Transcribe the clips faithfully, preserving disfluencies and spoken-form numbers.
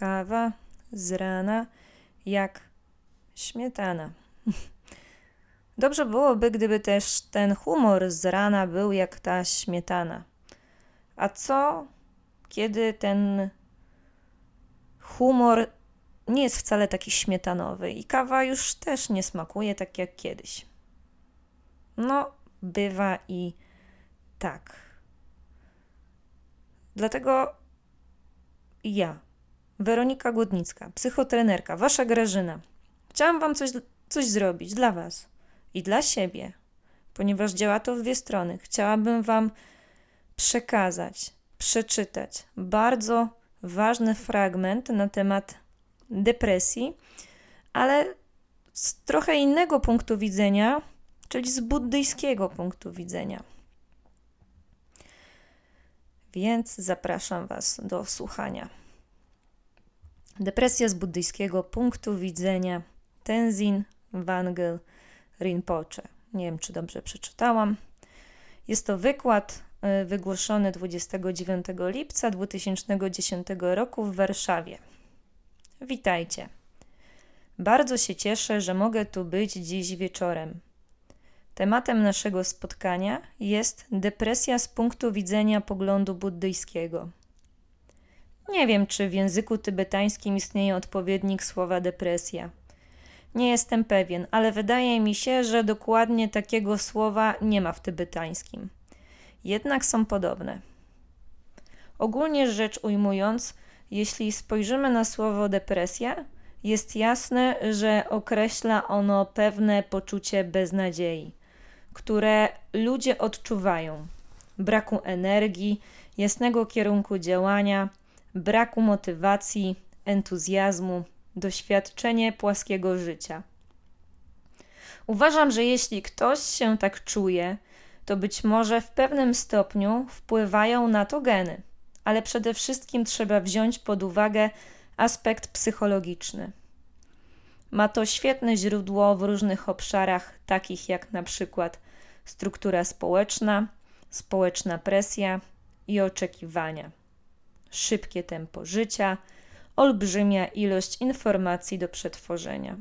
Kawa z rana jak śmietana. Dobrze byłoby, gdyby też ten humor z rana był jak ta śmietana. A co, kiedy ten humor nie jest wcale taki śmietanowy i kawa już też nie smakuje tak jak kiedyś? No, bywa i tak. Dlatego ja, Weronika Głodnicka, psychotrenerka, wasza Grażyna, chciałam wam coś, coś zrobić dla was i dla siebie, ponieważ działa to w dwie strony. Chciałabym wam przekazać, przeczytać bardzo ważny fragment na temat depresji, ale z trochę innego punktu widzenia, czyli z buddyjskiego punktu widzenia. Więc zapraszam was do słuchania. Depresja z buddyjskiego punktu widzenia Tenzin Wangyal Rinpoche. Nie wiem, czy dobrze przeczytałam. Jest to wykład wygłoszony dwudziestego dziewiątego lipca dwa tysiące dziesiątego roku w Warszawie. Witajcie. Bardzo się cieszę, że mogę tu być dziś wieczorem. Tematem naszego spotkania jest depresja z punktu widzenia poglądu buddyjskiego. Nie wiem, czy w języku tybetańskim istnieje odpowiednik słowa depresja. Nie jestem pewien, ale wydaje mi się, że dokładnie takiego słowa nie ma w tybetańskim. Jednak są podobne. Ogólnie rzecz ujmując, jeśli spojrzymy na słowo depresja, jest jasne, że określa ono pewne poczucie beznadziei, które ludzie odczuwają. Braku energii, jasnego kierunku działania, braku motywacji, entuzjazmu, doświadczenie płaskiego życia. Uważam, że jeśli ktoś się tak czuje, to być może w pewnym stopniu wpływają na to geny, ale przede wszystkim trzeba wziąć pod uwagę aspekt psychologiczny. Ma to świetne źródło w różnych obszarach, takich jak na przykład struktura społeczna, społeczna presja i oczekiwania, szybkie tempo życia, olbrzymia ilość informacji do przetworzenia.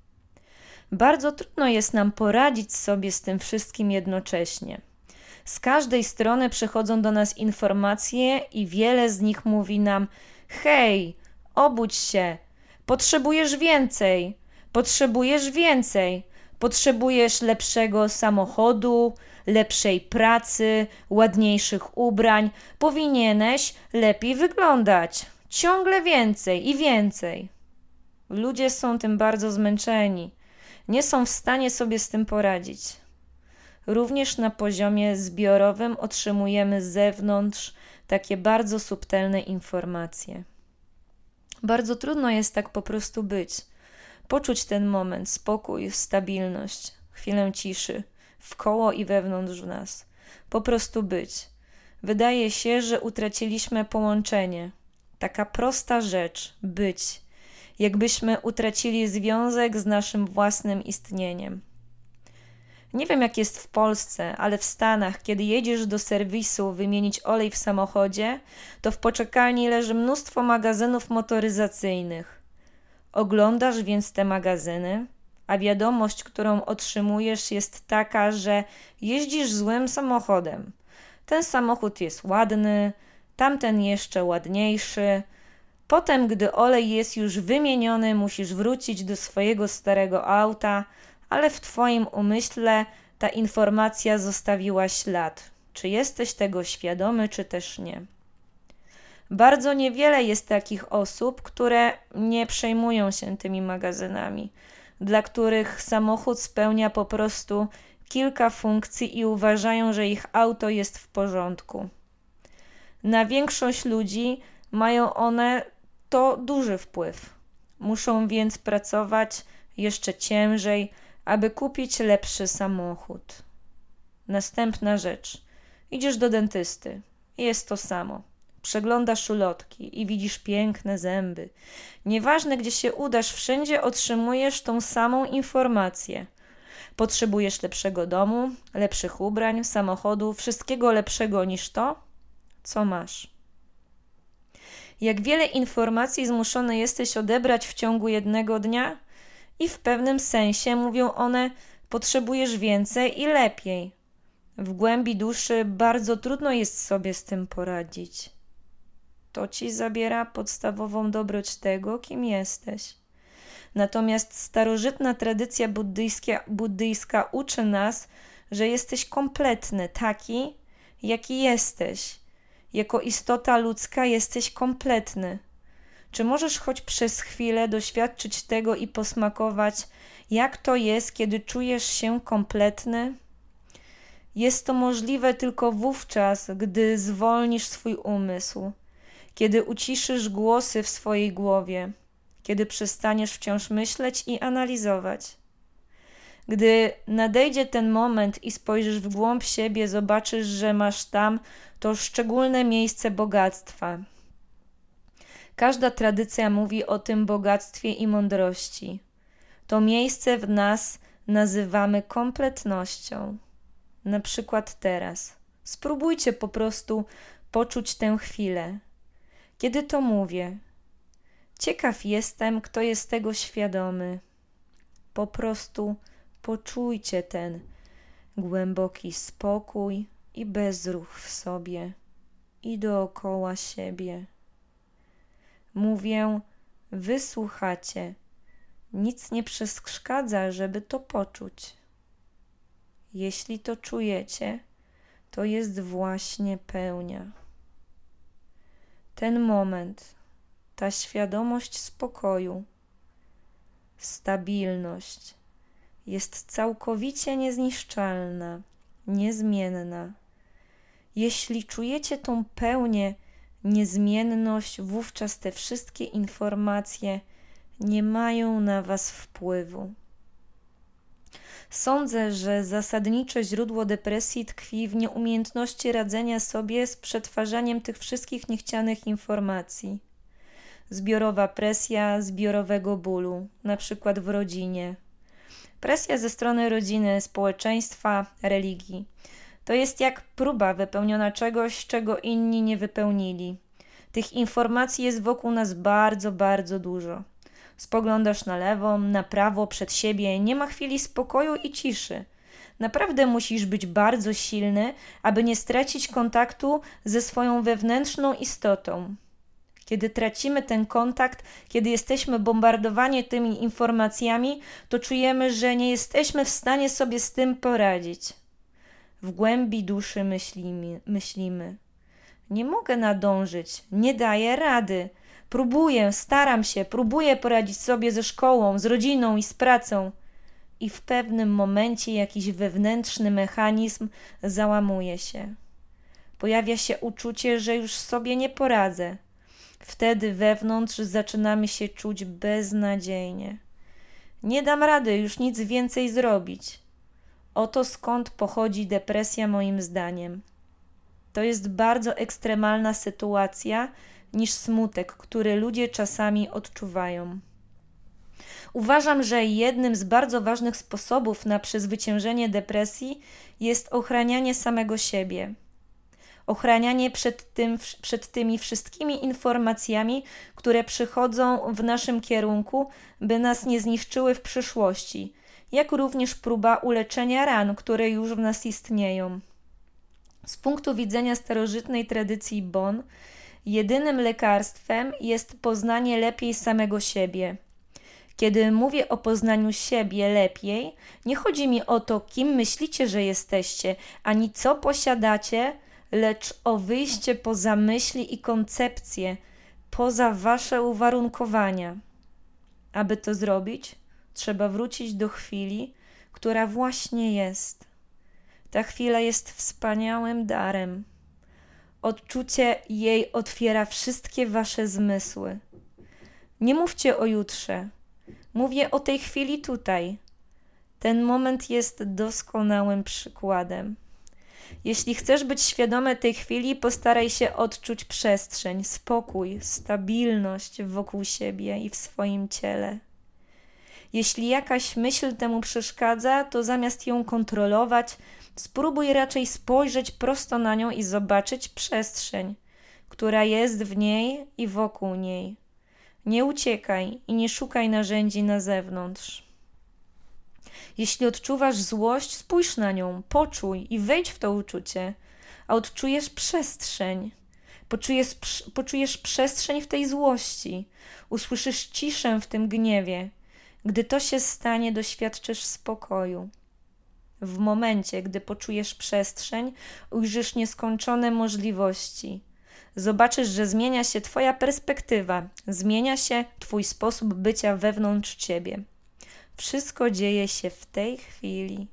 Bardzo trudno jest nam poradzić sobie z tym wszystkim jednocześnie. Z każdej strony przychodzą do nas informacje i wiele z nich mówi nam: hej, obudź się, potrzebujesz więcej, potrzebujesz więcej, potrzebujesz lepszego samochodu, lepszej pracy, ładniejszych ubrań, powinieneś lepiej wyglądać, ciągle więcej i więcej. Ludzie są tym bardzo zmęczeni, nie są w stanie sobie z tym poradzić. Również na poziomie zbiorowym otrzymujemy z zewnątrz takie bardzo subtelne informacje. Bardzo trudno jest tak po prostu być, poczuć ten moment, spokój, stabilność, chwilę ciszy, wkoło i wewnątrz w nas. Po prostu być. Wydaje się, że utraciliśmy połączenie. Taka prosta rzecz, być. Jakbyśmy utracili związek z naszym własnym istnieniem. Nie wiem, jak jest w Polsce, ale w Stanach, kiedy jedziesz do serwisu wymienić olej w samochodzie, to w poczekalni leży mnóstwo magazynów motoryzacyjnych. Oglądasz więc te magazyny, a wiadomość, którą otrzymujesz, jest taka, że jeździsz złym samochodem. Ten samochód jest ładny, tamten jeszcze ładniejszy. Potem, gdy olej jest już wymieniony, musisz wrócić do swojego starego auta, ale w twoim umyśle ta informacja zostawiła ślad. Czy jesteś tego świadomy, czy też nie? Bardzo niewiele jest takich osób, które nie przejmują się tymi magazynami, dla których samochód spełnia po prostu kilka funkcji i uważają, że ich auto jest w porządku. Na większość ludzi mają one to duży wpływ. Muszą więc pracować jeszcze ciężej, aby kupić lepszy samochód. Następna rzecz. Idziesz do dentysty. Jest to samo. Przeglądasz ulotki i widzisz piękne zęby. Nieważne, gdzie się udasz, wszędzie otrzymujesz tą samą informację. Potrzebujesz lepszego domu, lepszych ubrań, samochodu, wszystkiego lepszego niż to, co masz. Jak wiele informacji zmuszony jesteś odebrać w ciągu jednego dnia? I w pewnym sensie, mówią one, potrzebujesz więcej i lepiej. W głębi duszy bardzo trudno jest sobie z tym poradzić. To ci zabiera podstawową dobroć tego, kim jesteś. Natomiast starożytna tradycja buddyjska, buddyjska uczy nas, że jesteś kompletny, taki, jaki jesteś. Jako istota ludzka jesteś kompletny. Czy możesz choć przez chwilę doświadczyć tego i posmakować, jak to jest, kiedy czujesz się kompletny? Jest to możliwe tylko wówczas, gdy zwolnisz swój umysł, kiedy uciszysz głosy w swojej głowie, kiedy przestaniesz wciąż myśleć i analizować. Gdy nadejdzie ten moment i spojrzysz w głąb siebie, zobaczysz, że masz tam to szczególne miejsce bogactwa. Każda tradycja mówi o tym bogactwie i mądrości. To miejsce w nas nazywamy kompletnością. Na przykład teraz. Spróbujcie po prostu poczuć tę chwilę. Kiedy to mówię, ciekaw jestem, kto jest tego świadomy. Po prostu poczujcie ten głęboki spokój i bezruch w sobie i dookoła siebie. Mówię, wysłuchacie. Nic nie przeszkadza, żeby to poczuć. Jeśli to czujecie, to jest właśnie pełnia. Ten moment, ta świadomość spokoju, stabilność jest całkowicie niezniszczalna, niezmienna. Jeśli czujecie tą pełnię, niezmienność, wówczas te wszystkie informacje nie mają na was wpływu. Sądzę, że zasadnicze źródło depresji tkwi w nieumiejętności radzenia sobie z przetwarzaniem tych wszystkich niechcianych informacji. Zbiorowa presja zbiorowego bólu, na przykład w rodzinie. Presja ze strony rodziny, społeczeństwa, religii. To jest jak próba wypełniona czegoś, czego inni nie wypełnili. Tych informacji jest wokół nas bardzo, bardzo dużo. Spoglądasz na lewo, na prawo, przed siebie, nie ma chwili spokoju i ciszy. Naprawdę musisz być bardzo silny, aby nie stracić kontaktu ze swoją wewnętrzną istotą. Kiedy tracimy ten kontakt, kiedy jesteśmy bombardowani tymi informacjami, to czujemy, że nie jesteśmy w stanie sobie z tym poradzić. W głębi duszy myślimy, myślimy. Nie mogę nadążyć, nie daję rady. Próbuję, staram się, próbuję poradzić sobie ze szkołą, z rodziną i z pracą. I w pewnym momencie jakiś wewnętrzny mechanizm załamuje się. Pojawia się uczucie, że już sobie nie poradzę. Wtedy wewnątrz zaczynamy się czuć beznadziejnie. Nie dam rady już nic więcej zrobić. Oto skąd pochodzi depresja moim zdaniem. To jest bardzo ekstremalna sytuacja niż smutek, który ludzie czasami odczuwają. Uważam, że jednym z bardzo ważnych sposobów na przezwyciężenie depresji jest ochranianie samego siebie. Ochranianie przed tym, przed tymi wszystkimi informacjami, które przychodzą w naszym kierunku, by nas nie zniszczyły w przyszłości, jak również próba uleczenia ran, które już w nas istnieją. Z punktu widzenia starożytnej tradycji Bon, jedynym lekarstwem jest poznanie lepiej samego siebie. Kiedy mówię o poznaniu siebie lepiej, nie chodzi mi o to, kim myślicie, że jesteście, ani co posiadacie, lecz o wyjście poza myśli i koncepcje, poza wasze uwarunkowania. Aby to zrobić, trzeba wrócić do chwili, która właśnie jest. Ta chwila jest wspaniałym darem. Odczucie jej otwiera wszystkie wasze zmysły. Nie mówcie o jutrze. Mówię o tej chwili tutaj. Ten moment jest doskonałym przykładem. Jeśli chcesz być świadomy tej chwili, postaraj się odczuć przestrzeń, spokój, stabilność wokół siebie i w swoim ciele. Jeśli jakaś myśl temu przeszkadza, to zamiast ją kontrolować, spróbuj raczej spojrzeć prosto na nią i zobaczyć przestrzeń, która jest w niej i wokół niej. Nie uciekaj i nie szukaj narzędzi na zewnątrz. Jeśli odczuwasz złość, spójrz na nią, poczuj i wejdź w to uczucie, a odczujesz przestrzeń. Poczujesz, poczujesz przestrzeń w tej złości, usłyszysz ciszę w tym gniewie. Gdy to się stanie, doświadczysz spokoju. W momencie, gdy poczujesz przestrzeń, ujrzysz nieskończone możliwości. Zobaczysz, że zmienia się twoja perspektywa, zmienia się twój sposób bycia wewnątrz ciebie. Wszystko dzieje się w tej chwili.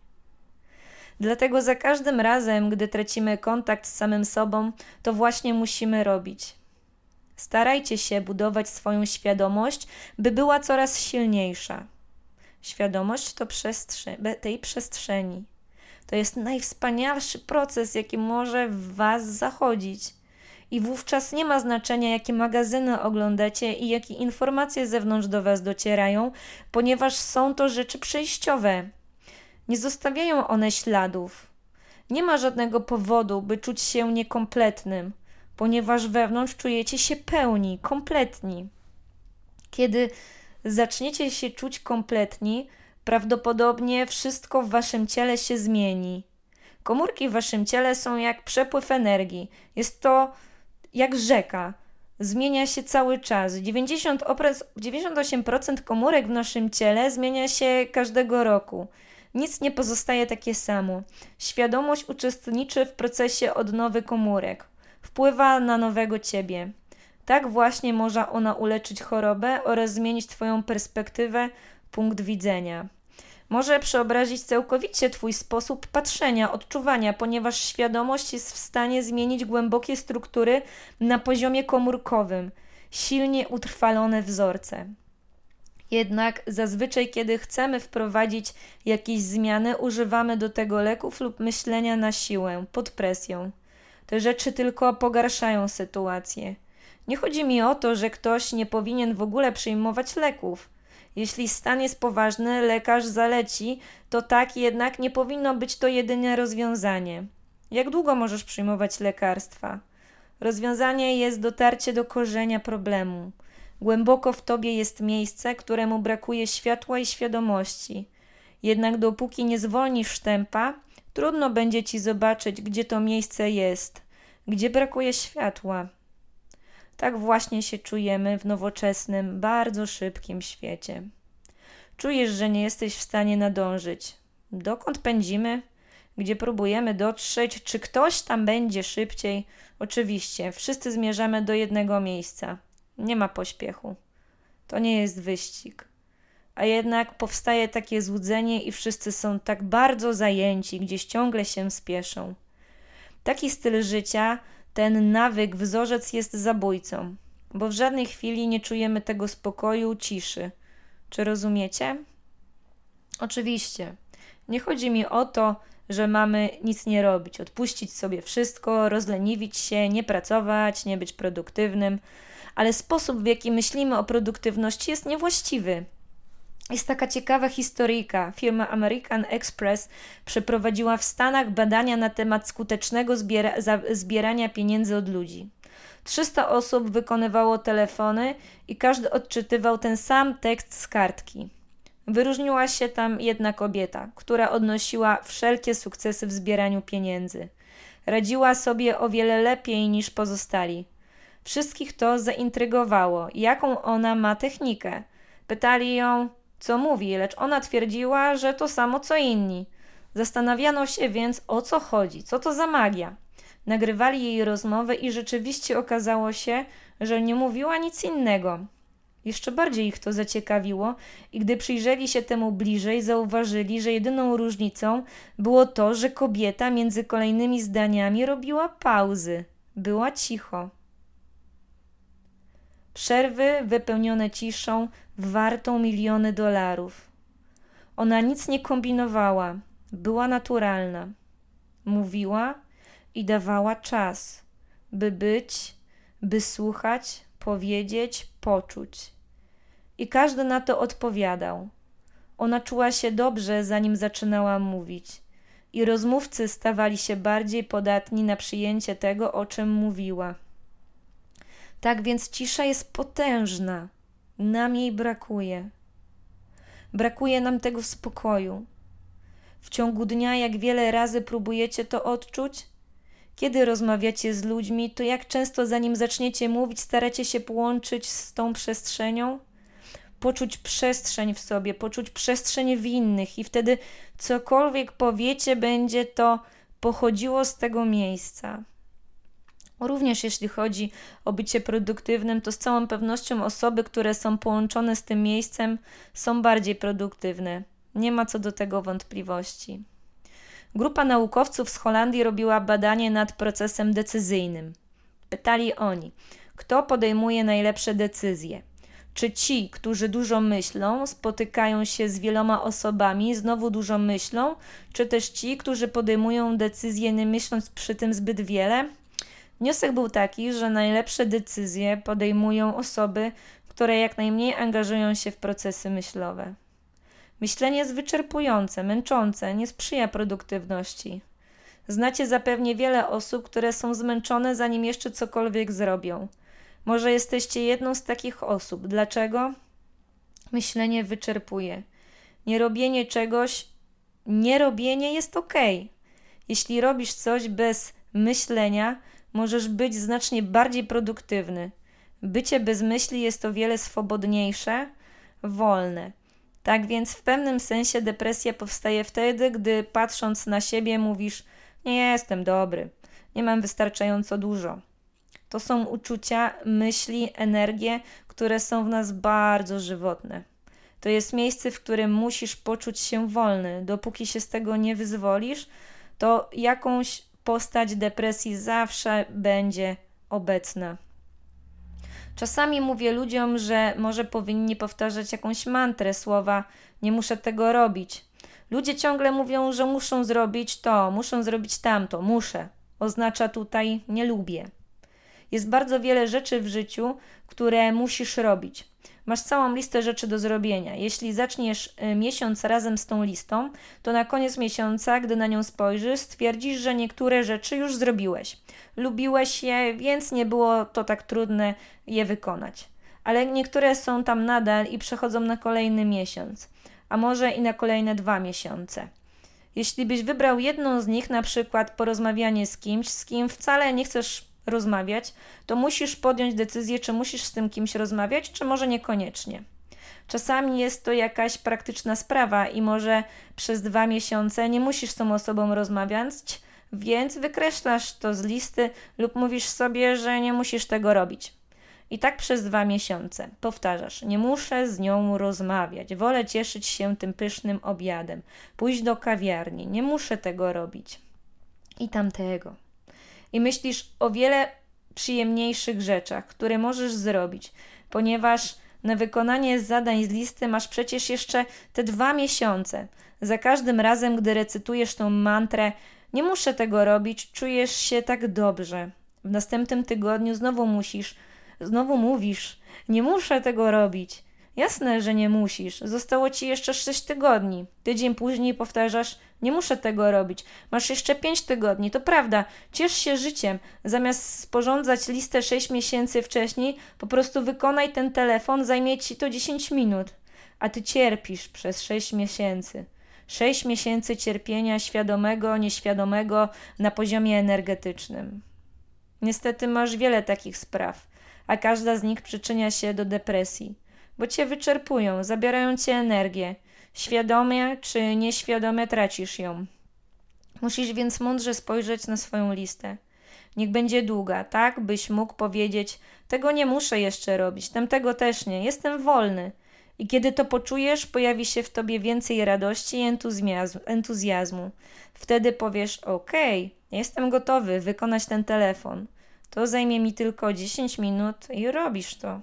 Dlatego za każdym razem, gdy tracimy kontakt z samym sobą, to właśnie musimy robić. Starajcie się budować swoją świadomość, by była coraz silniejsza. Świadomość to przestrzeń, tej przestrzeni. To jest najwspanialszy proces, jaki może w was zachodzić. I wówczas nie ma znaczenia, jakie magazyny oglądacie i jakie informacje z zewnątrz do was docierają, ponieważ są to rzeczy przejściowe. Nie zostawiają one śladów. Nie ma żadnego powodu, by czuć się niekompletnym, ponieważ wewnątrz czujecie się pełni, kompletni. Kiedy zaczniecie się czuć kompletni, prawdopodobnie wszystko w waszym ciele się zmieni. Komórki w waszym ciele są jak przepływ energii. Jest to jak rzeka. Zmienia się cały czas. dziewięćdziesiąt osiem procent komórek w naszym ciele zmienia się każdego roku. Nic nie pozostaje takie samo. Świadomość uczestniczy w procesie odnowy komórek. Wpływa na nowego ciebie. Tak właśnie może ona uleczyć chorobę oraz zmienić twoją perspektywę, punkt widzenia. Może przeobrazić całkowicie twój sposób patrzenia, odczuwania, ponieważ świadomość jest w stanie zmienić głębokie struktury na poziomie komórkowym, silnie utrwalone wzorce. Jednak zazwyczaj, kiedy chcemy wprowadzić jakieś zmiany, używamy do tego leków lub myślenia na siłę, pod presją. Te rzeczy tylko pogarszają sytuację. Nie chodzi mi o to, że ktoś nie powinien w ogóle przyjmować leków. Jeśli stan jest poważny, lekarz zaleci, to tak, jednak nie powinno być to jedyne rozwiązanie. Jak długo możesz przyjmować lekarstwa? Rozwiązanie jest dotarcie do korzenia problemu. Głęboko w tobie jest miejsce, któremu brakuje światła i świadomości. Jednak dopóki nie zwolnisz tempa, trudno będzie ci zobaczyć, gdzie to miejsce jest, gdzie brakuje światła. Tak właśnie się czujemy w nowoczesnym, bardzo szybkim świecie. Czujesz, że nie jesteś w stanie nadążyć. Dokąd pędzimy? Gdzie próbujemy dotrzeć? Czy ktoś tam będzie szybciej? Oczywiście, wszyscy zmierzamy do jednego miejsca. Nie ma pośpiechu. To nie jest wyścig. A jednak powstaje takie złudzenie i wszyscy są tak bardzo zajęci, gdzieś ciągle się spieszą. Taki styl życia, ten nawyk, wzorzec jest zabójcą, bo w żadnej chwili nie czujemy tego spokoju, ciszy. Czy rozumiecie? Oczywiście. Nie chodzi mi o to, że mamy nic nie robić, odpuścić sobie wszystko, rozleniwić się, nie pracować, nie być produktywnym, ale sposób, w jaki myślimy o produktywności, jest niewłaściwy. Jest taka ciekawa historyjka. Firma American Express przeprowadziła w Stanach badania na temat skutecznego zbiera- za- zbierania pieniędzy od ludzi. trzysta osób wykonywało telefony i każdy odczytywał ten sam tekst z kartki. Wyróżniła się tam jedna kobieta, która odnosiła wszelkie sukcesy w zbieraniu pieniędzy. Radziła sobie o wiele lepiej niż pozostali. Wszystkich to zaintrygowało, jaką ona ma technikę. Pytali ją, co mówi, lecz ona twierdziła, że to samo co inni. Zastanawiano się więc, o co chodzi, co to za magia. Nagrywali jej rozmowę i rzeczywiście okazało się, że nie mówiła nic innego. Jeszcze bardziej ich to zaciekawiło i gdy przyjrzeli się temu bliżej, zauważyli, że jedyną różnicą było to, że kobieta między kolejnymi zdaniami robiła pauzy. Była cicho. Przerwy wypełnione ciszą, wartą miliony dolarów. Ona nic nie kombinowała, była naturalna. Mówiła i dawała czas, by być, by słuchać, powiedzieć, poczuć. I każdy na to odpowiadał. Ona czuła się dobrze, zanim zaczynała mówić. I rozmówcy stawali się bardziej podatni na przyjęcie tego, o czym mówiła. Tak więc cisza jest potężna. Nam jej brakuje. Brakuje nam tego spokoju. W ciągu dnia, jak wiele razy próbujecie to odczuć? Kiedy rozmawiacie z ludźmi, to jak często zanim zaczniecie mówić, staracie się połączyć z tą przestrzenią? Poczuć przestrzeń w sobie, poczuć przestrzeń w innych i wtedy cokolwiek powiecie, będzie to pochodziło z tego miejsca. Również jeśli chodzi o bycie produktywnym, to z całą pewnością osoby, które są połączone z tym miejscem, są bardziej produktywne. Nie ma co do tego wątpliwości. Grupa naukowców z Holandii robiła badanie nad procesem decyzyjnym. Pytali oni, kto podejmuje najlepsze decyzje? Czy ci, którzy dużo myślą, spotykają się z wieloma osobami, znowu dużo myślą, czy też ci, którzy podejmują decyzje, nie myśląc przy tym zbyt wiele? Wniosek był taki, że najlepsze decyzje podejmują osoby, które jak najmniej angażują się w procesy myślowe. Myślenie jest wyczerpujące, męczące, nie sprzyja produktywności. Znacie zapewne wiele osób, które są zmęczone, zanim jeszcze cokolwiek zrobią. Może jesteście jedną z takich osób. Dlaczego? Myślenie wyczerpuje. Nierobienie czegoś, nierobienie jest okej. Jeśli robisz coś bez myślenia, możesz być znacznie bardziej produktywny. Bycie bez myśli jest o wiele swobodniejsze, wolne. Tak więc w pewnym sensie depresja powstaje wtedy, gdy patrząc na siebie mówisz: nie jestem dobry, nie mam wystarczająco dużo. To są uczucia, myśli, energie, które są w nas bardzo żywotne. To jest miejsce, w którym musisz poczuć się wolny. Dopóki się z tego nie wyzwolisz, to jakąś postać depresji zawsze będzie obecna. Czasami mówię ludziom, że może powinni powtarzać jakąś mantrę, słowa nie muszę tego robić. Ludzie ciągle mówią, że muszą zrobić to, muszą zrobić tamto, muszę. Oznacza tutaj nie lubię. Jest bardzo wiele rzeczy w życiu, które musisz robić. Masz całą listę rzeczy do zrobienia. Jeśli zaczniesz miesiąc razem z tą listą, to na koniec miesiąca, gdy na nią spojrzysz, stwierdzisz, że niektóre rzeczy już zrobiłeś. Lubiłeś je, więc nie było to tak trudne je wykonać. Ale niektóre są tam nadal i przechodzą na kolejny miesiąc, a może i na kolejne dwa miesiące. Jeśli byś wybrał jedną z nich, na przykład porozmawianie z kimś, z kim wcale nie chcesz rozmawiać, to musisz podjąć decyzję, czy musisz z tym kimś rozmawiać, czy może niekoniecznie. Czasami jest to jakaś praktyczna sprawa i może przez dwa miesiące nie musisz z tą osobą rozmawiać, więc wykreślasz to z listy lub mówisz sobie, że nie musisz tego robić. I tak przez dwa miesiące powtarzasz: nie muszę z nią rozmawiać, wolę cieszyć się tym pysznym obiadem, pójść do kawiarni, nie muszę tego robić. I tamtego. I myślisz o wiele przyjemniejszych rzeczach, które możesz zrobić, ponieważ na wykonanie zadań z listy masz przecież jeszcze te dwa miesiące. Za każdym razem, gdy recytujesz tą mantrę, nie muszę tego robić, czujesz się tak dobrze. W następnym tygodniu znowu musisz, znowu mówisz: nie muszę tego robić. Jasne, że nie musisz. Zostało ci jeszcze sześć tygodni. Tydzień później powtarzasz: nie muszę tego robić. Masz jeszcze pięć tygodni. To prawda, ciesz się życiem. Zamiast sporządzać listę sześć miesięcy wcześniej, po prostu wykonaj ten telefon, zajmie ci to dziesięć minut. A ty cierpisz przez sześć miesięcy. sześć miesięcy cierpienia świadomego, nieświadomego na poziomie energetycznym. Niestety masz wiele takich spraw, a każda z nich przyczynia się do depresji, bo cię wyczerpują, zabierają ci energię. Świadomie czy nieświadomie tracisz ją. Musisz więc mądrze spojrzeć na swoją listę. Niech będzie długa, tak byś mógł powiedzieć: tego nie muszę jeszcze robić, tamtego też nie, jestem wolny. I kiedy to poczujesz, pojawi się w tobie więcej radości i entuzjazmu. Wtedy powiesz: okej, jestem gotowy wykonać ten telefon. To zajmie mi tylko dziesięć minut i robisz to.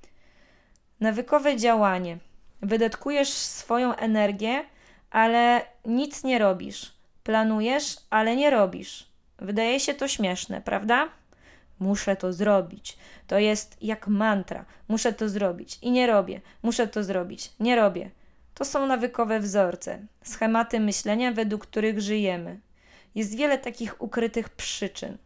Nawykowe działanie. Wydatkujesz swoją energię, ale nic nie robisz. Planujesz, ale nie robisz. Wydaje się to śmieszne, prawda? Muszę to zrobić. To jest jak mantra. Muszę to zrobić i nie robię. Muszę to zrobić, nie robię. To są nawykowe wzorce, schematy myślenia, według których żyjemy. Jest wiele takich ukrytych przyczyn.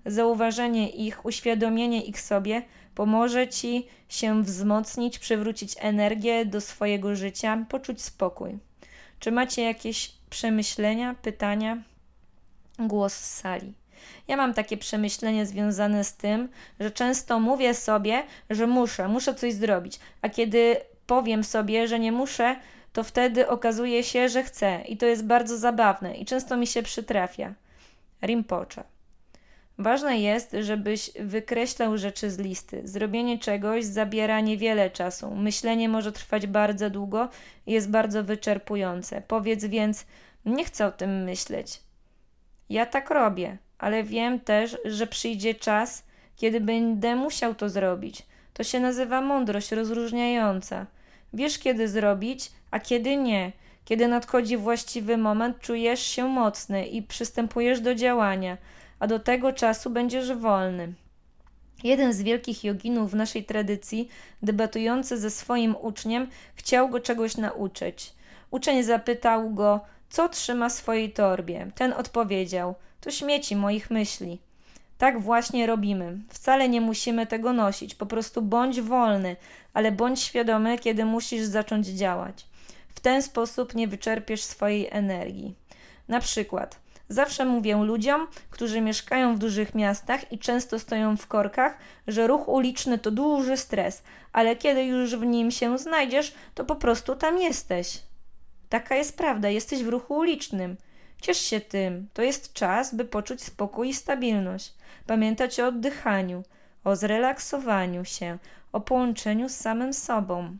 Zauważenie ich, uświadomienie ich sobie pomoże Ci się wzmocnić, przywrócić energię do swojego życia, poczuć spokój. Czy macie jakieś przemyślenia, pytania? Głos z sali. Ja mam takie przemyślenie związane z tym, że często mówię sobie, że muszę, muszę coś zrobić, a kiedy powiem sobie, że nie muszę, to wtedy okazuje się, że chcę i to jest bardzo zabawne i często mi się przytrafia. Rinpoche. Ważne jest, żebyś wykreślał rzeczy z listy. Zrobienie czegoś zabiera niewiele czasu. Myślenie może trwać bardzo długo i jest bardzo wyczerpujące. Powiedz więc, nie chcę o tym myśleć. Ja tak robię, ale wiem też, że przyjdzie czas, kiedy będę musiał to zrobić. To się nazywa mądrość rozróżniająca. Wiesz, kiedy zrobić, a kiedy nie. Kiedy nadchodzi właściwy moment, czujesz się mocny i przystępujesz do działania, a do tego czasu będziesz wolny. Jeden z wielkich joginów w naszej tradycji, debatujący ze swoim uczniem, chciał go czegoś nauczyć. Uczeń zapytał go, co trzyma w swojej torbie. Ten odpowiedział, to śmieci moich myśli. Tak właśnie robimy. Wcale nie musimy tego nosić. Po prostu bądź wolny, ale bądź świadomy, kiedy musisz zacząć działać. W ten sposób nie wyczerpiesz swojej energii. Na przykład, zawsze mówię ludziom, którzy mieszkają w dużych miastach i często stoją w korkach, że ruch uliczny to duży stres, ale kiedy już w nim się znajdziesz, to po prostu tam jesteś. Taka jest prawda, jesteś w ruchu ulicznym. Ciesz się tym, to jest czas, by poczuć spokój i stabilność. Pamiętać o oddychaniu, o zrelaksowaniu się, o połączeniu z samym sobą.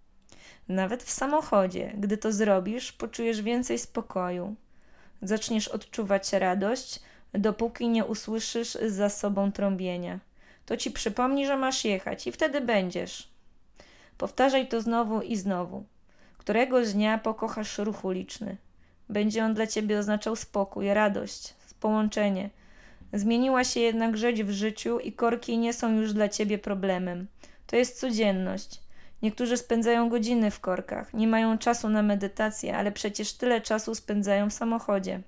Nawet w samochodzie, gdy to zrobisz, poczujesz więcej spokoju. Zaczniesz odczuwać radość, dopóki nie usłyszysz za sobą trąbienia. To ci przypomni, że masz jechać i wtedy będziesz. Powtarzaj to znowu i znowu. Któregoś dnia pokochasz ruch uliczny. Będzie on dla ciebie oznaczał spokój, radość, połączenie. Zmieniła się jednak rzecz w życiu i korki nie są już dla ciebie problemem. To jest codzienność. Niektórzy spędzają godziny w korkach, nie mają czasu na medytację, ale przecież tyle czasu spędzają w samochodzie.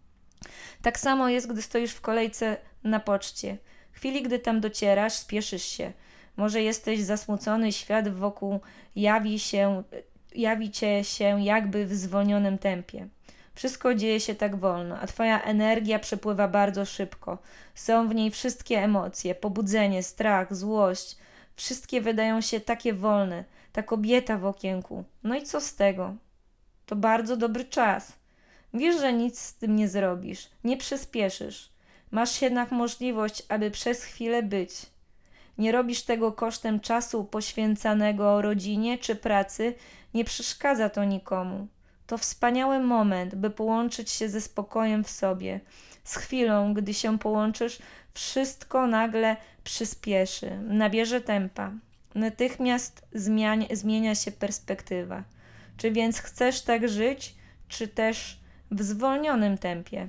Tak samo jest, gdy stoisz w kolejce na poczcie. W chwili, gdy tam docierasz, spieszysz się. Może jesteś zasmucony, świat wokół jawi się, jawi cię się jakby w zwolnionym tempie. Wszystko dzieje się tak wolno, a twoja energia przepływa bardzo szybko. Są w niej wszystkie emocje, pobudzenie, strach, złość. Wszystkie wydają się takie wolne, ta kobieta w okienku. No i co z tego? To bardzo dobry czas. Wiesz, że nic z tym nie zrobisz, nie przyspieszysz. Masz jednak możliwość, aby przez chwilę być. Nie robisz tego kosztem czasu poświęcanego rodzinie czy pracy, nie przeszkadza to nikomu. To wspaniały moment, by połączyć się ze spokojem w sobie. Z chwilą, gdy się połączysz, wszystko nagle przyspieszy, nabierze tempa. Natychmiast zmian- zmienia się perspektywa. Czy więc chcesz tak żyć, czy też w zwolnionym tempie?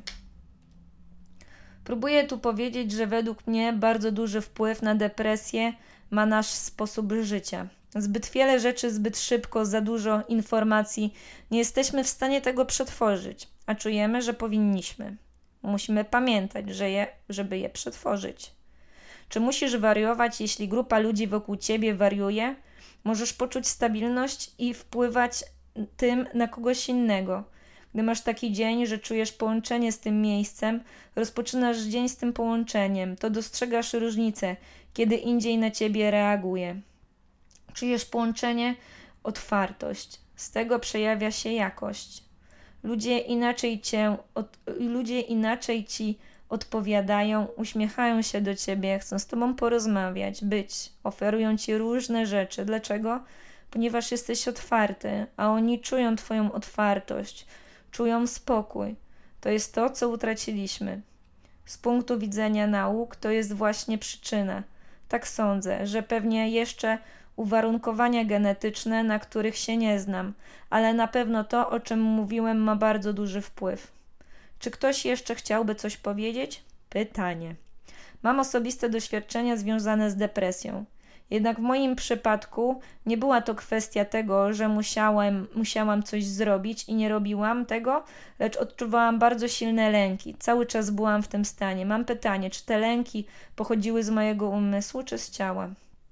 Próbuję tu powiedzieć, że według mnie bardzo duży wpływ na depresję ma nasz sposób życia. Zbyt wiele rzeczy, zbyt szybko, za dużo informacji. Nie jesteśmy w stanie tego przetworzyć, a czujemy, że powinniśmy. Musimy pamiętać, że je, żeby je przetworzyć. Czy musisz wariować, jeśli grupa ludzi wokół ciebie wariuje? Możesz poczuć stabilność i wpływać tym na kogoś innego. Gdy masz taki dzień, że czujesz połączenie z tym miejscem, rozpoczynasz dzień z tym połączeniem, to dostrzegasz różnicę, kiedy indziej na ciebie reaguje. Czujesz połączenie, otwartość. Z tego przejawia się jakość. Ludzie inaczej cię, od, ludzie inaczej ci odpowiadają, uśmiechają się do ciebie, chcą z tobą porozmawiać, być, oferują ci różne rzeczy. Dlaczego? Ponieważ jesteś otwarty, a oni czują twoją otwartość, czują spokój. To jest to, co utraciliśmy. Z punktu widzenia nauk to jest właśnie przyczyna. Tak sądzę, że pewnie jeszcze uwarunkowania genetyczne, na których się nie znam, ale na pewno to, o czym mówiłem, ma bardzo duży wpływ. Czy ktoś jeszcze chciałby coś powiedzieć? Pytanie. Mam osobiste doświadczenia związane z depresją. Jednak w moim przypadku nie była to kwestia tego, że musiałem, musiałam coś zrobić i nie robiłam tego, lecz odczuwałam bardzo silne lęki. Cały czas byłam w tym stanie. Mam pytanie, czy te lęki pochodziły z mojego umysłu, czy z ciała?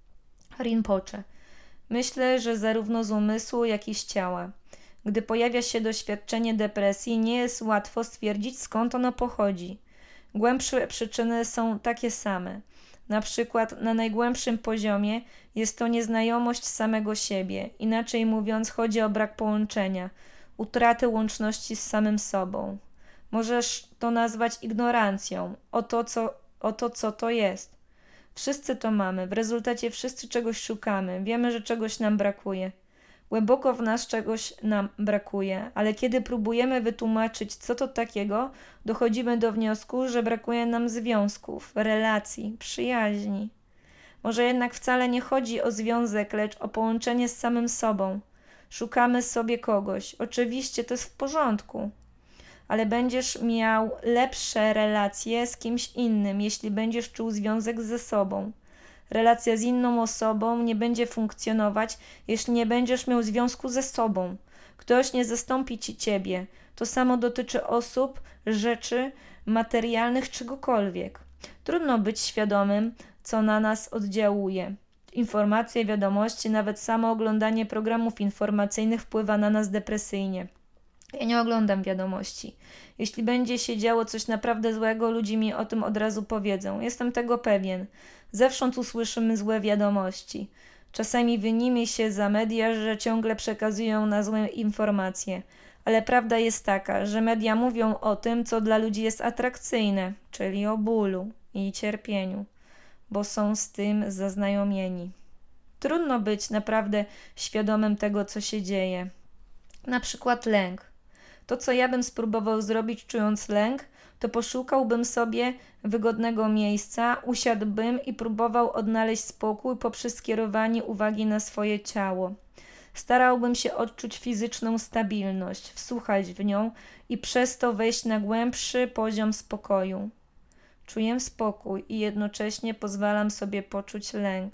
Rinpoche. Myślę, że zarówno z umysłu, jak i z ciała. Gdy pojawia się doświadczenie depresji, nie jest łatwo stwierdzić, skąd ono pochodzi. Głębsze przyczyny są takie same. Na przykład na najgłębszym poziomie jest to nieznajomość samego siebie. Inaczej mówiąc, chodzi o brak połączenia, utratę łączności z samym sobą. Możesz to nazwać ignorancją o to, co, o to, co to jest. Wszyscy to mamy, w rezultacie wszyscy czegoś szukamy, wiemy, że czegoś nam brakuje. Głęboko w nas czegoś nam brakuje, ale kiedy próbujemy wytłumaczyć, co to takiego, dochodzimy do wniosku, że brakuje nam związków, relacji, przyjaźni. Może jednak wcale nie chodzi o związek, lecz o połączenie z samym sobą. Szukamy sobie kogoś. Oczywiście to jest w porządku, ale będziesz miał lepsze relacje z kimś innym, jeśli będziesz czuł związek ze sobą. Relacja z inną osobą nie będzie funkcjonować, jeśli nie będziesz miał związku ze sobą. Ktoś nie zastąpi ci ciebie. To samo dotyczy osób, rzeczy, materialnych, czegokolwiek. Trudno być świadomym, co na nas oddziałuje. Informacje, wiadomości, nawet samo oglądanie programów informacyjnych wpływa na nas depresyjnie. Ja nie oglądam wiadomości. Jeśli będzie się działo coś naprawdę złego, ludzie mi o tym od razu powiedzą. Jestem tego pewien. Zewsząd usłyszymy złe wiadomości. Czasami winimy się za media, że ciągle przekazują na złe informacje. Ale prawda jest taka, że media mówią o tym, co dla ludzi jest atrakcyjne, czyli o bólu i cierpieniu, bo są z tym zaznajomieni. Trudno być naprawdę świadomym tego, co się dzieje. Na przykład lęk. To, co ja bym spróbował zrobić, czując lęk, to poszukałbym sobie wygodnego miejsca, usiadłbym i próbował odnaleźć spokój poprzez skierowanie uwagi na swoje ciało. Starałbym się odczuć fizyczną stabilność, wsłuchać w nią i przez to wejść na głębszy poziom spokoju. Czuję spokój i jednocześnie pozwalam sobie poczuć lęk.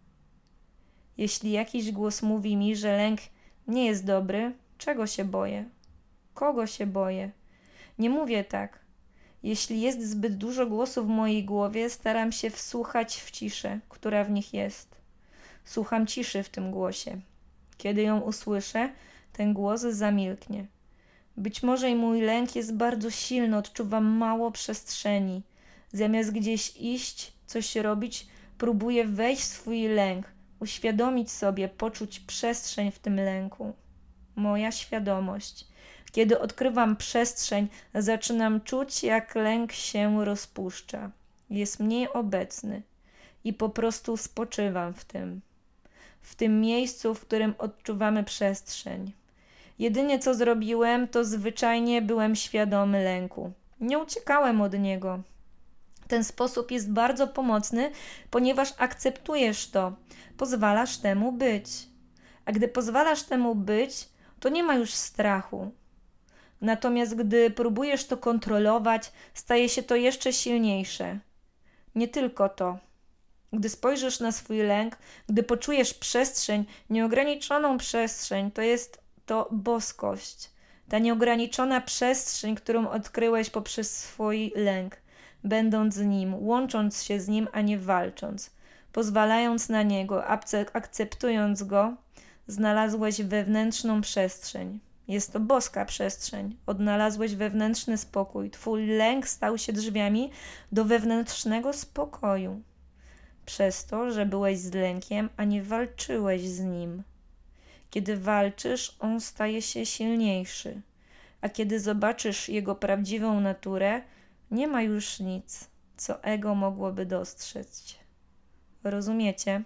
Jeśli jakiś głos mówi mi, że lęk nie jest dobry, czego się boję? Kogo się boję? Nie mówię tak. Jeśli jest zbyt dużo głosów w mojej głowie, staram się wsłuchać w ciszę, która w nich jest. Słucham ciszy w tym głosie. Kiedy ją usłyszę, ten głos zamilknie. Być może i mój lęk jest bardzo silny, odczuwam mało przestrzeni. Zamiast gdzieś iść, coś robić, próbuję wejść w swój lęk, uświadomić sobie, poczuć przestrzeń w tym lęku. Moja świadomość. Kiedy odkrywam przestrzeń, zaczynam czuć, jak lęk się rozpuszcza. Jest mniej obecny i po prostu spoczywam w tym. W tym miejscu, w którym odczuwamy przestrzeń. Jedynie co zrobiłem, to zwyczajnie byłem świadomy lęku. Nie uciekałem od niego. Ten sposób jest bardzo pomocny, ponieważ akceptujesz to, pozwalasz temu być. A gdy pozwalasz temu być, to nie ma już strachu. Natomiast gdy próbujesz to kontrolować, staje się to jeszcze silniejsze. Nie tylko to. Gdy spojrzysz na swój lęk, gdy poczujesz przestrzeń, nieograniczoną przestrzeń, to jest to boskość. Ta nieograniczona przestrzeń, którą odkryłeś poprzez swój lęk, będąc z nim, łącząc się z nim, a nie walcząc. Pozwalając na niego, akceptując go, znalazłeś wewnętrzną przestrzeń. Jest to boska przestrzeń. Odnalazłeś wewnętrzny spokój. Twój lęk stał się drzwiami do wewnętrznego spokoju. Przez to, że byłeś z lękiem, a nie walczyłeś z nim. Kiedy walczysz, on staje się silniejszy. A kiedy zobaczysz jego prawdziwą naturę, nie ma już nic, co ego mogłoby dostrzec. Rozumiecie?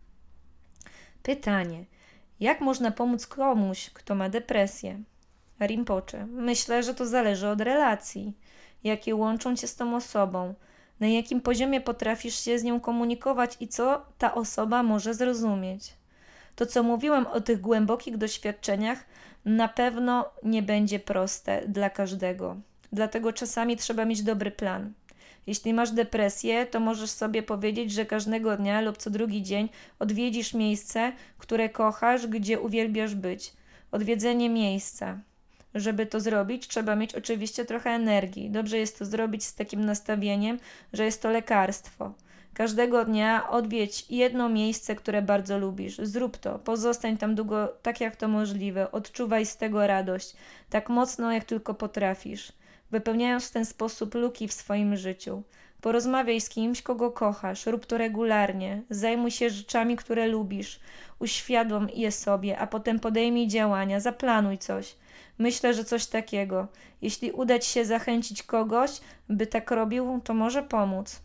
Pytanie. Jak można pomóc komuś, kto ma depresję? Rinpoche. Myślę, że to zależy od relacji, jakie łączą cię z tą osobą, na jakim poziomie potrafisz się z nią komunikować i co ta osoba może zrozumieć. To, co mówiłem o tych głębokich doświadczeniach, na pewno nie będzie proste dla każdego. Dlatego czasami trzeba mieć dobry plan. Jeśli masz depresję, to możesz sobie powiedzieć, że każdego dnia lub co drugi dzień odwiedzisz miejsce, które kochasz, gdzie uwielbiasz być. Odwiedzenie miejsca. Żeby to zrobić, trzeba mieć oczywiście trochę energii. Dobrze jest to zrobić z takim nastawieniem, że jest to lekarstwo. Każdego dnia odwiedź jedno miejsce, które bardzo lubisz. Zrób to. Pozostań tam długo, tak jak to możliwe. Odczuwaj z tego radość. Tak mocno, jak tylko potrafisz. Wypełniając w ten sposób luki w swoim życiu. Porozmawiaj z kimś, kogo kochasz. Rób to regularnie. Zajmuj się rzeczami, które lubisz. Uświadom je sobie, a potem podejmij działania. Zaplanuj coś. Myślę, że coś takiego. Jeśli uda ci się zachęcić kogoś, by tak robił, to może pomóc.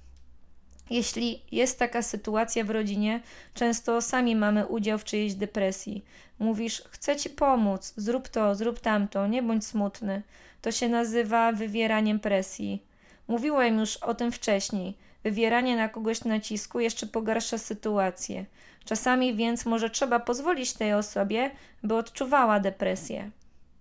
Jeśli jest taka sytuacja w rodzinie, często sami mamy udział w czyjejś depresji. Mówisz, chcę ci pomóc, zrób to, zrób tamto, nie bądź smutny. To się nazywa wywieraniem presji. Mówiłem już o tym wcześniej. Wywieranie na kogoś nacisku jeszcze pogarsza sytuację. Czasami więc może trzeba pozwolić tej osobie, by odczuwała depresję.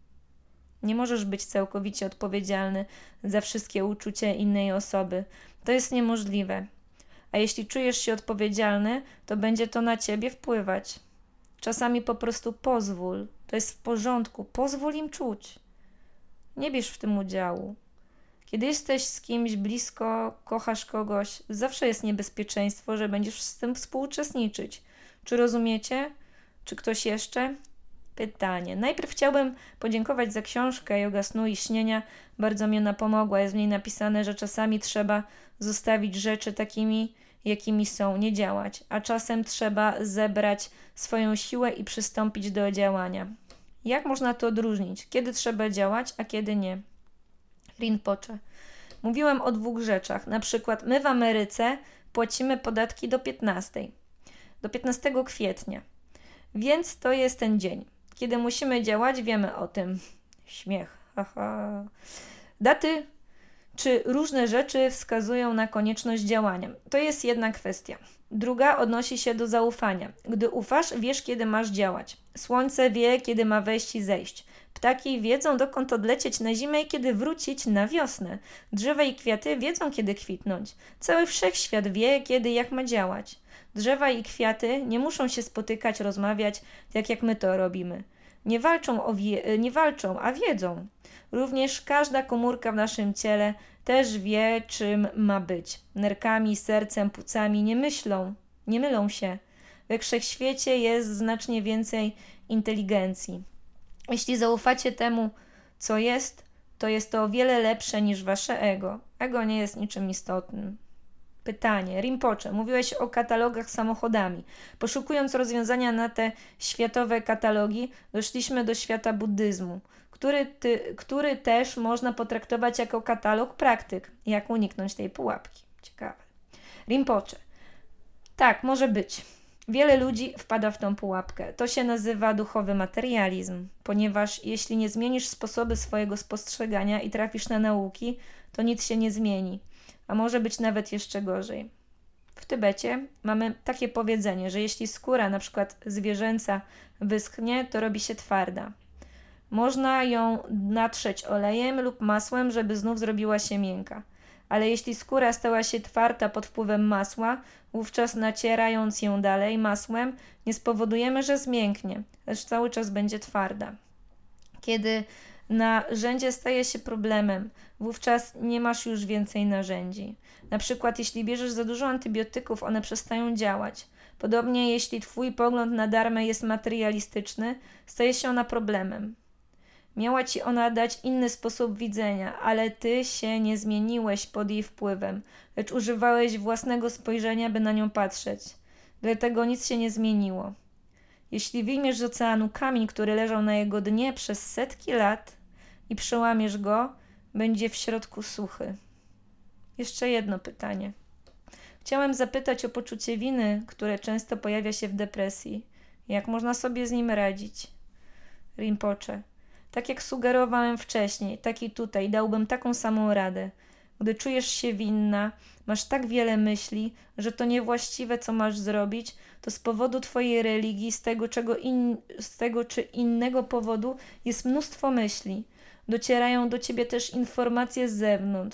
Nie możesz być całkowicie odpowiedzialny za wszystkie uczucia innej osoby. To jest niemożliwe. A jeśli czujesz się odpowiedzialny, to będzie to na ciebie wpływać. Czasami po prostu pozwól. To jest w porządku. Pozwól im czuć. Nie bierz w tym udziału. Kiedy jesteś z kimś blisko, kochasz kogoś, zawsze jest niebezpieczeństwo, że będziesz z tym współuczestniczyć. Czy rozumiecie? Czy ktoś jeszcze? Pytanie. Najpierw chciałbym podziękować za książkę Joga snu i śnienia. Bardzo mi ona pomogła. Jest w niej napisane, że czasami trzeba zostawić rzeczy takimi, jakimi są, nie działać, a czasem trzeba zebrać swoją siłę i przystąpić do działania. Jak można to odróżnić? Kiedy trzeba działać, a kiedy nie? Rinpoche. Mówiłem o dwóch rzeczach. Na przykład my w Ameryce płacimy podatki do piętnastego. Do piętnastego kwietnia. Więc to jest ten dzień. Kiedy musimy działać, wiemy o tym. Śmiech. Haha. Daty czy różne rzeczy wskazują na konieczność działania. To jest jedna kwestia. Druga odnosi się do zaufania. Gdy ufasz, wiesz, kiedy masz działać. Słońce wie, kiedy ma wejść i zejść. Ptaki wiedzą, dokąd odlecieć na zimę i kiedy wrócić na wiosnę. Drzewa i kwiaty wiedzą, kiedy kwitnąć. Cały wszechświat wie, kiedy i jak ma działać. Drzewa i kwiaty nie muszą się spotykać, rozmawiać, tak jak my to robimy. Nie walczą, o wie- nie walczą, a wiedzą. Również każda komórka w naszym ciele też wie, czym ma być. Nerkami, sercem, płucami nie myślą, nie mylą się. We wszechświecie jest znacznie więcej inteligencji. Jeśli zaufacie temu, co jest, to jest to o wiele lepsze niż wasze ego. Ego nie jest niczym istotnym. Pytanie. Rinpoche, mówiłeś o katalogach z samochodami. Poszukując rozwiązania na te światowe katalogi, doszliśmy do świata buddyzmu, który, ty, który też można potraktować jako katalog praktyk. Jak uniknąć tej pułapki? Ciekawe. Rinpoche. Tak, może być. Wiele ludzi wpada w tą pułapkę. To się nazywa duchowy materializm, ponieważ jeśli nie zmienisz sposoby swojego spostrzegania i trafisz na nauki, to nic się nie zmieni. A może być nawet jeszcze gorzej. W Tybecie mamy takie powiedzenie, że jeśli skóra na przykład zwierzęca wyschnie, to robi się twarda. Można ją natrzeć olejem lub masłem, żeby znów zrobiła się miękka. Ale jeśli skóra stała się twarda pod wpływem masła, wówczas nacierając ją dalej masłem, nie spowodujemy, że zmięknie, lecz cały czas będzie twarda. Kiedy narzędzie staje się problemem, wówczas nie masz już więcej narzędzi. Na przykład jeśli bierzesz za dużo antybiotyków, one przestają działać. Podobnie jeśli twój pogląd na dharmę jest materialistyczny, staje się ona problemem. Miała ci ona dać inny sposób widzenia, ale ty się nie zmieniłeś pod jej wpływem, lecz używałeś własnego spojrzenia, by na nią patrzeć. Dlatego nic się nie zmieniło. Jeśli wyjmiesz z oceanu kamień, który leżał na jego dnie przez setki lat i przełamiesz go, będzie w środku suchy. Jeszcze jedno pytanie. Chciałem zapytać o poczucie winy, które często pojawia się w depresji. Jak można sobie z nim radzić? Rinpoche. Tak jak sugerowałem wcześniej, tak i tutaj dałbym taką samą radę. Gdy czujesz się winna, masz tak wiele myśli, że to niewłaściwe, co masz zrobić, to z powodu twojej religii, z tego, czego in, z tego czy innego powodu jest mnóstwo myśli. Docierają do ciebie też informacje z zewnątrz.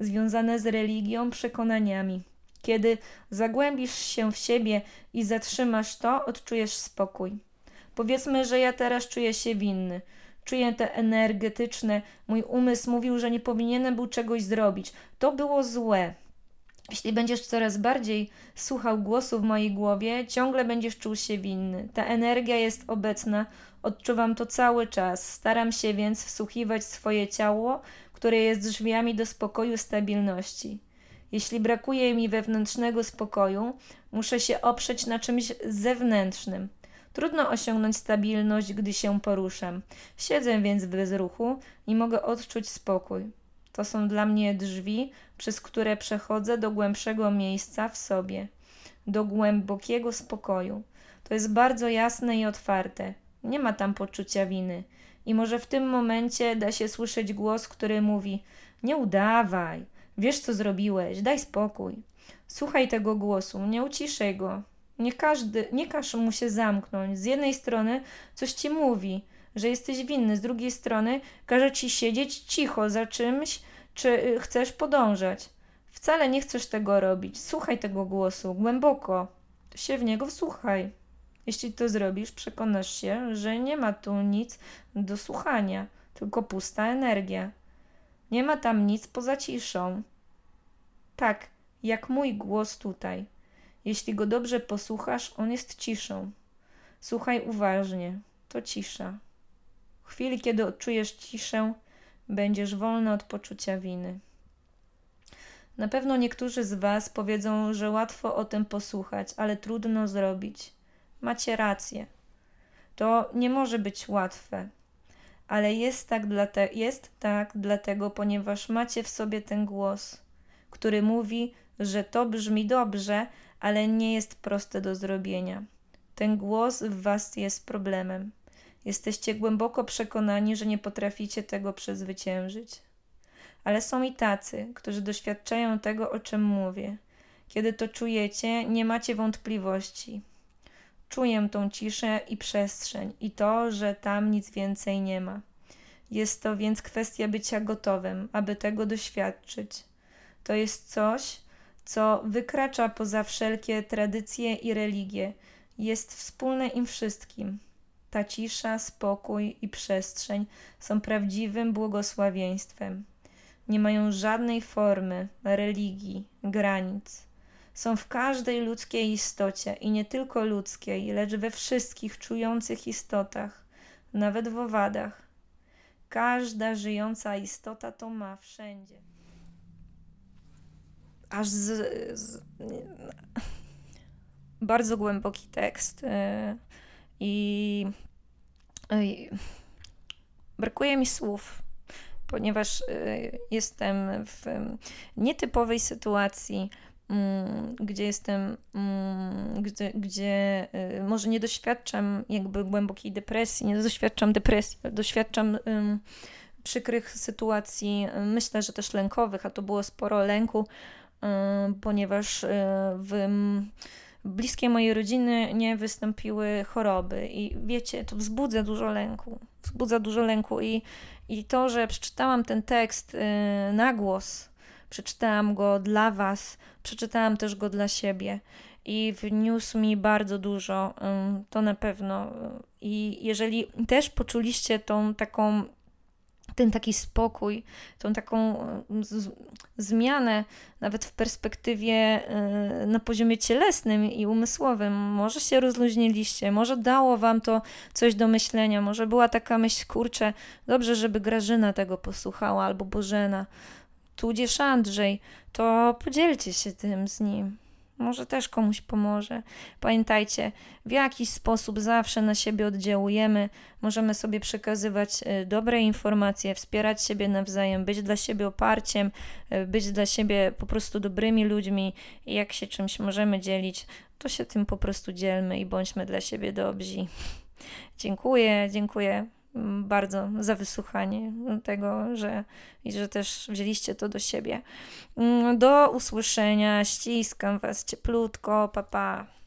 związane z religią, przekonaniami. Kiedy zagłębisz się w siebie i zatrzymasz to, odczujesz spokój. Powiedzmy, że ja teraz czuję się winny. Czuję te energetyczne. Mój umysł mówił, że nie powinienem był czegoś zrobić. To było złe. Jeśli będziesz coraz bardziej słuchał głosu w mojej głowie, ciągle będziesz czuł się winny. Ta energia jest obecna, odczuwam to cały czas. Staram się więc wsłuchiwać swoje ciało, które jest drzwiami do spokoju, stabilności. Jeśli brakuje mi wewnętrznego spokoju, muszę się oprzeć na czymś zewnętrznym. Trudno osiągnąć stabilność, gdy się poruszam. Siedzę więc w bezruchu i mogę odczuć spokój. To są dla mnie drzwi, przez które przechodzę do głębszego miejsca w sobie, do głębokiego spokoju. To jest bardzo jasne i otwarte. Nie ma tam poczucia winy. I może w tym momencie da się słyszeć głos, który mówi: nie udawaj, wiesz co zrobiłeś, daj spokój. Słuchaj tego głosu, nie uciszaj go. Nie, każdy, nie każ mu się zamknąć. Z jednej strony coś ci mówi, że jesteś winny, z drugiej strony każe ci siedzieć cicho za czymś, czy chcesz podążać. Wcale nie chcesz tego robić. Słuchaj tego głosu głęboko. Się w niego wsłuchaj. Jeśli to zrobisz, przekonasz się, że nie ma tu nic do słuchania, tylko pusta energia. Nie ma tam nic poza ciszą. Tak, jak mój głos tutaj. Jeśli go dobrze posłuchasz, on jest ciszą. Słuchaj uważnie, to cisza. W chwili, kiedy odczujesz ciszę, będziesz wolny od poczucia winy. Na pewno niektórzy z Was powiedzą, że łatwo o tym posłuchać, ale trudno zrobić. Macie rację. To nie może być łatwe, ale jest tak, dlate- jest tak dlatego, ponieważ macie w sobie ten głos, który mówi, że to brzmi dobrze, ale nie jest proste do zrobienia. Ten głos w Was jest problemem. Jesteście głęboko przekonani, że nie potraficie tego przezwyciężyć. Ale są i tacy, którzy doświadczają tego, o czym mówię. Kiedy to czujecie, nie macie wątpliwości. Czuję tą ciszę i przestrzeń i to, że tam nic więcej nie ma. Jest to więc kwestia bycia gotowym, aby tego doświadczyć. To jest coś, co wykracza poza wszelkie tradycje i religie. Jest wspólne im wszystkim. Ta cisza, spokój i przestrzeń są prawdziwym błogosławieństwem. Nie mają żadnej formy, religii, granic. Są w każdej ludzkiej istocie i nie tylko ludzkiej, lecz we wszystkich czujących istotach, nawet w owadach. Każda żyjąca istota to ma wszędzie. Aż z, z bardzo głęboki tekst. Yy. I, I brakuje mi słów, ponieważ y, jestem w nietypowej sytuacji, mm, gdzie jestem, mm, gdzie, gdzie y, może nie doświadczam jakby głębokiej depresji, nie doświadczam depresji, ale doświadczam y, przykrych sytuacji, myślę, że też lękowych, a to było sporo lęku, y, ponieważ y, w bliskie mojej rodziny nie wystąpiły choroby i wiecie, to wzbudza dużo lęku, wzbudza dużo lęku i, i to, że przeczytałam ten tekst yy, na głos, przeczytałam go dla Was, przeczytałam też go dla siebie i wniósł mi bardzo dużo, yy, to na pewno. I jeżeli też poczuliście tą taką ten taki spokój, tą taką z, zmianę nawet w perspektywie y, na poziomie cielesnym i umysłowym. Może się rozluźniliście, może dało wam to coś do myślenia, może była taka myśl, kurczę, dobrze, żeby Grażyna tego posłuchała, albo Bożena, tudzież Andrzej, to podzielcie się tym z nim. Może też komuś pomoże. Pamiętajcie, w jakiś sposób zawsze na siebie oddziałujemy. Możemy sobie przekazywać dobre informacje, wspierać siebie nawzajem, być dla siebie oparciem, być dla siebie po prostu dobrymi ludźmi. I jak się czymś możemy dzielić, to się tym po prostu dzielmy i bądźmy dla siebie dobrzy. Dziękuję, dziękuję bardzo za wysłuchanie tego, że, i że też wzięliście to do siebie. Do usłyszenia, ściskam Was cieplutko, pa pa.